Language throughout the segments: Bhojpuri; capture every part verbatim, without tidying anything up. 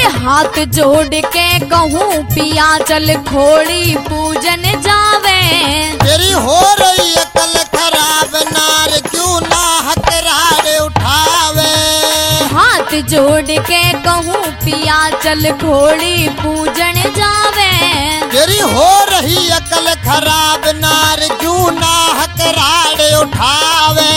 हाथ जोड़ के कहूँ पिया चल खोड़ी पूजन जावे। तेरी हो रही अकल खराब नार क्यों ना हकरार उठावे। हाथ जोड़ के कहूँ पिया चल खोड़ी पूजन जावे। तेरी हो रही अकल खराब नार क्यों ना हकरार उठावे।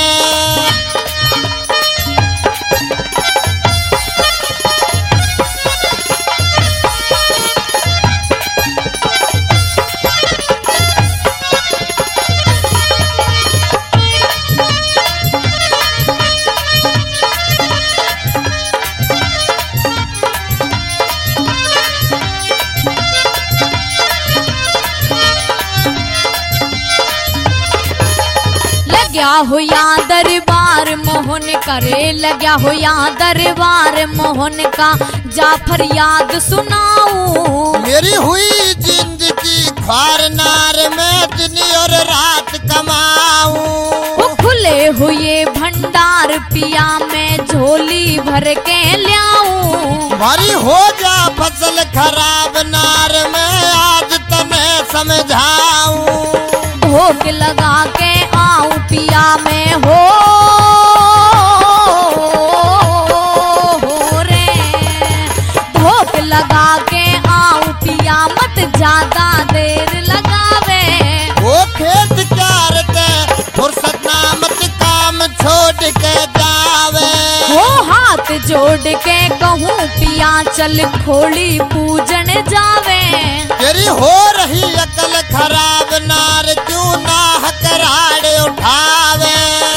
लग्या हुआ दरबार मोहन करे, लग्या हुआ दरबार मोहन का जा फरियाद सुनाऊं। मेरी हुई जिंदगी ख्वार नार में दिन और रात कमाऊं। खुले हुए भंडार पिया में झोली भर के ल्याऊं। हमारी हो जा फसल खराब नार में आज तने समझाऊं। भोग लगा के आऊं पिया में हो, हो रे। भोग लगा के आऊं पिया मत ज्यादा देर लगावे। वो खेत चारते फुर्सत नामत काम छोड़ के जावे। वो हाथ जोड़ के कहूँ पिया चल खोड़ी पूजन जावे। तेरी हो रही अकल खराब नार क्यों ना हकरार उठावे।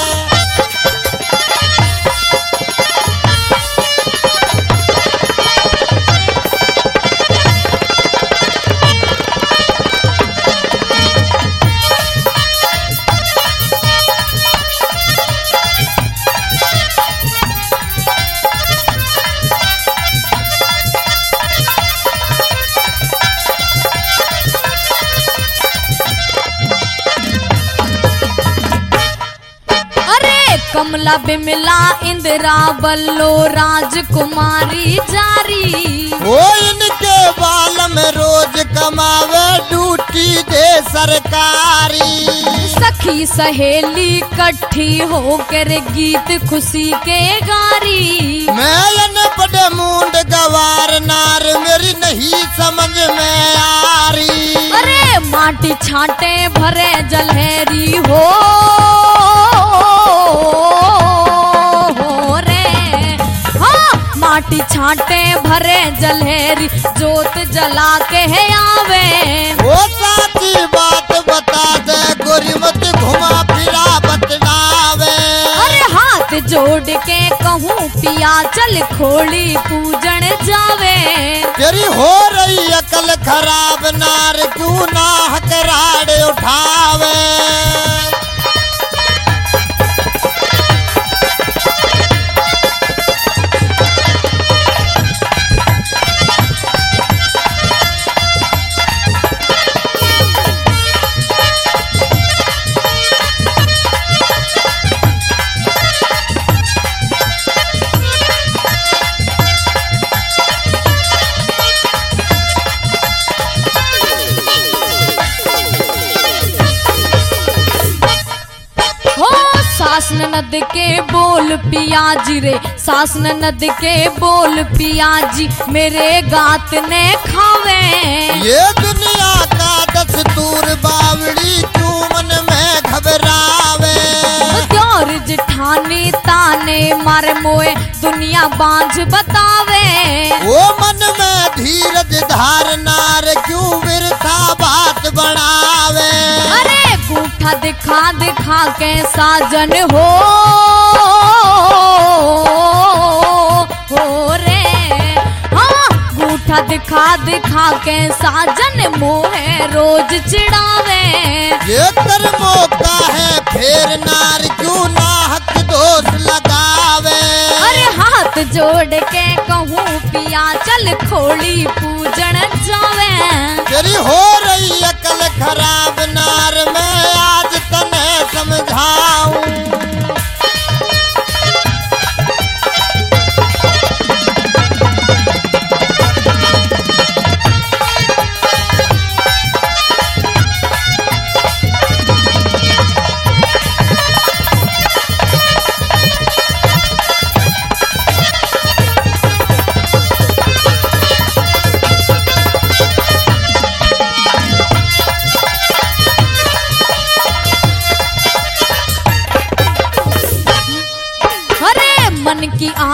कमला बिमला इंदिरा बल्लो राजकुमारी जारी। वो इनके बाल में रोज कमावे ड्यूटी दे सरकारी। सखी सहेली इकट्ठी होकर गीत खुशी के गारी। मैं न बड़े मूंड गवार नार मेरी नहीं समझ में आ रही। अरे माटी छाटे भरे जलहरी हो, हो रे। हाँ माटी छाटे भरे जलहरी जोत जला के है आवे। वो साची बात बता दे गोरी मत घुमा फिरा बतलावे। अरे हाथ जोड़ के कहूँ पिया चल खोड़ी पूजन जावे। तेरी हो रही अकल खराब नार क्यों ना हकरार उठावे। सास ननद के बोल पिया जी रे, सास ननद के बोल पिया जी मेरे गात ने खावे। ये दुनिया का दस्तूर बावड़ी क्यों मन में घबरावे। त्योर जिठानी ताने मारे मोए दुनिया बांझ बतावे। वो मन में धीरज धार नार क्यों विरथा बात बढ़ावे। अरे गूठा दिखा दिखा के साजन हो, हो रे। हाँ गूठा दिखा दिखा के साजन मोहे रोज चिढ़ावे। ये कर मौका है फेर नार क्यों ना हक दोष लगावे। अरे हाथ जोड़ के कहूँ पिया चल खोड़ी पूजन जावे। तेरी हो रही अकल खराब नार मैं आज तने समझाऊं।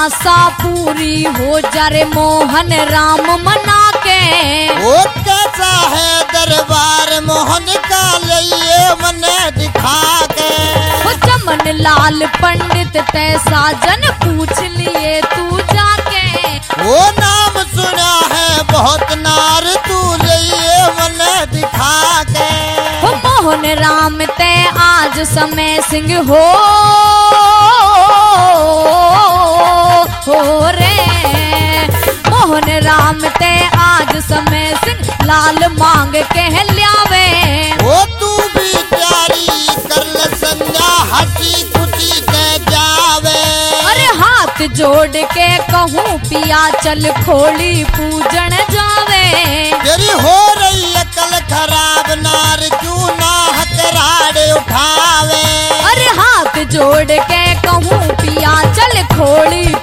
आशा पूरी हो जरे मोहन राम मना के। वो कैसा है दरबार मोहन का लिए मन दिखा के। वो चमन लाल पंडित तैसा जन पूछ लिए तू जाके। वो नाम सुना है बहुत नार तू लिए मन दिखा के। वो मोहन राम ते आज समय सिंह हो हो रे। मोहन राम ते आज समय सिंह लाल मांग कह ल्यावे। वो तू भी तैयारी कर ले संजा हंसी खुशी के जावे। अरे हाथ जोड़ के कहूँ पिया चल खोली पूजन जावे। तेरी हो रही अकल खराब नार क्यों ना हकराड़े उठावे। अरे हाथ जोड़ के कहूँ पिया चल खोली